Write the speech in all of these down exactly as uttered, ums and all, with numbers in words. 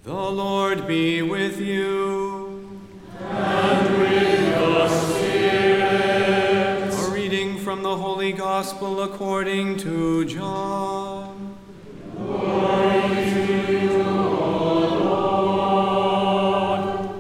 The Lord be with you. And with your spirit. A reading from the Holy Gospel according to John. Glory to you, O Lord.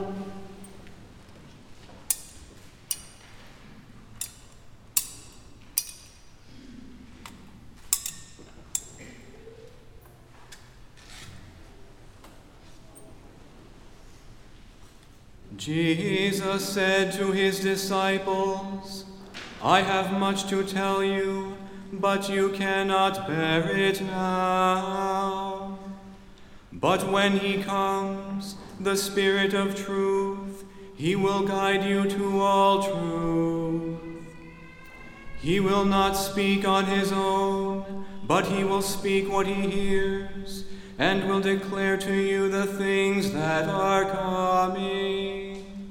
Jesus said to his disciples, I have much to tell you, but you cannot bear it now. But when he comes, the Spirit of truth, he will guide you to all truth. He will not speak on his own, but he will speak what he hears, and will declare to you the things that are coming.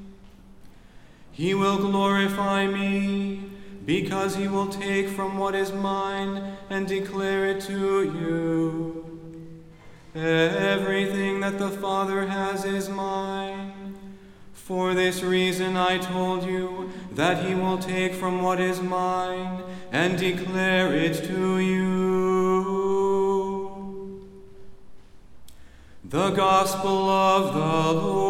He will glorify me, because he will take from what is mine and declare it to you. Everything that the Father has is mine. For this reason I told you that he will take from what is mine and declare it to you. The Gospel of the Lord.